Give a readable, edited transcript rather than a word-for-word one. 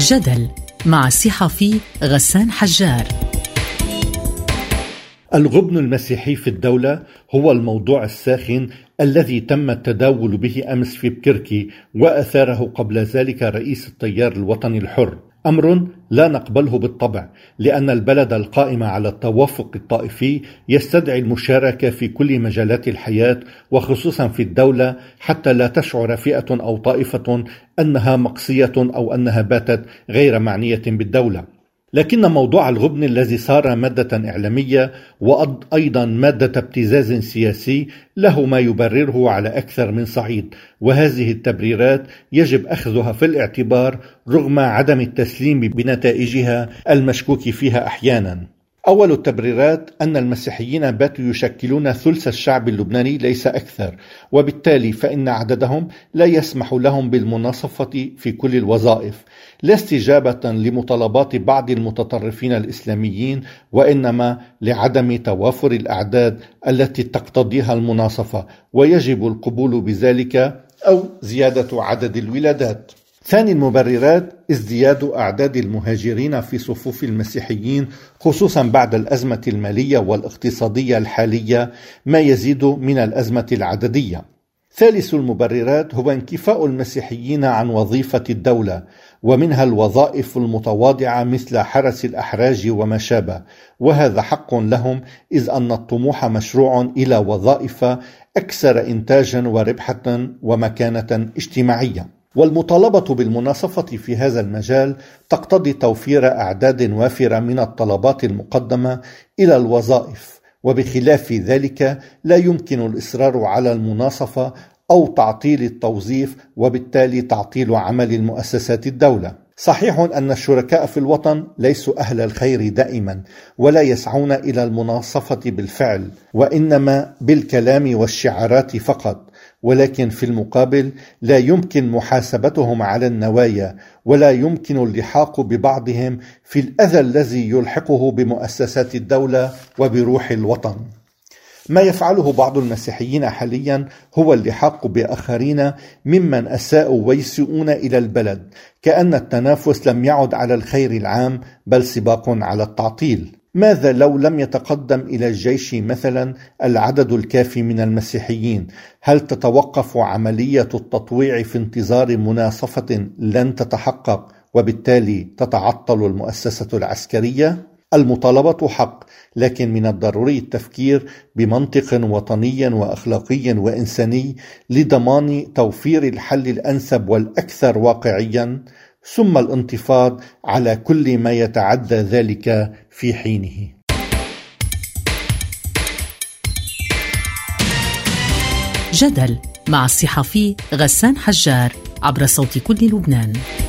جدل مع الصحفي غسان حجار. الغبن المسيحي في الدولة هو الموضوع الساخن الذي تم التداول به أمس في بكركي، وأثاره قبل ذلك رئيس التيار الوطني الحر. أمر لا نقبله بالطبع، لأن البلد القائم على التوافق الطائفي يستدعي المشاركة في كل مجالات الحياة، وخصوصا في الدولة، حتى لا تشعر فئة أو طائفة أنها مقصية أو أنها باتت غير معنية بالدولة. لكن موضوع الغبن الذي صار مادة إعلامية وأيضا مادة ابتزاز سياسي له ما يبرره على أكثر من صعيد، وهذه التبريرات يجب أخذها في الاعتبار رغم عدم التسليم بنتائجها المشكوك فيها أحيانا. أول التبريرات أن المسيحيين باتوا يشكلون ثلث الشعب اللبناني ليس أكثر، وبالتالي فإن عددهم لا يسمح لهم بالمناصفة في كل الوظائف، لا استجابة لمطالبات بعض المتطرفين الإسلاميين، وإنما لعدم توافر الأعداد التي تقتضيها المناصفة، ويجب القبول بذلك أو زيادة عدد الولادات. ثاني المبررات ازدياد أعداد المهاجرين في صفوف المسيحيين، خصوصا بعد الأزمة المالية والاقتصادية الحالية، ما يزيد من الأزمة العددية. ثالث المبررات هو انكفاء المسيحيين عن وظيفة الدولة، ومنها الوظائف المتواضعة مثل حرس الأحراج وما شابه، وهذا حق لهم، إذ أن الطموح مشروع إلى وظائف أكثر إنتاجا وربحة ومكانة اجتماعية. والمطالبة بالمناصفة في هذا المجال تقتضي توفير أعداد وافرة من الطلبات المقدمة إلى الوظائف، وبخلاف ذلك لا يمكن الإصرار على المناصفة أو تعطيل التوظيف، وبالتالي تعطيل عمل المؤسسات الدولة. صحيح أن الشركاء في الوطن ليسوا أهل الخير دائما، ولا يسعون إلى المناصفة بالفعل، وإنما بالكلام والشعارات فقط، ولكن في المقابل لا يمكن محاسبتهم على النوايا، ولا يمكن اللحاق ببعضهم في الأذى الذي يلحقه بمؤسسات الدولة وبروح الوطن. ما يفعله بعض المسيحيين حاليا هو اللحاق بآخرين ممن أساءوا ويسيئون إلى البلد، كأن التنافس لم يعد على الخير العام بل سباق على التعطيل. ماذا لو لم يتقدم إلى الجيش مثلا العدد الكافي من المسيحيين؟ هل تتوقف عملية التطويع في انتظار مناصفة لن تتحقق، وبالتالي تتعطل المؤسسة العسكرية؟ المطالبة حق، لكن من الضروري التفكير بمنطق وطني وأخلاقي وإنساني لضمان توفير الحل الأنسب والأكثر واقعيا، ثم الانتفاض على كل ما يتعدى ذلك في حينه. جدل مع الصحفي غسان حجار عبر صوت كل لبنان.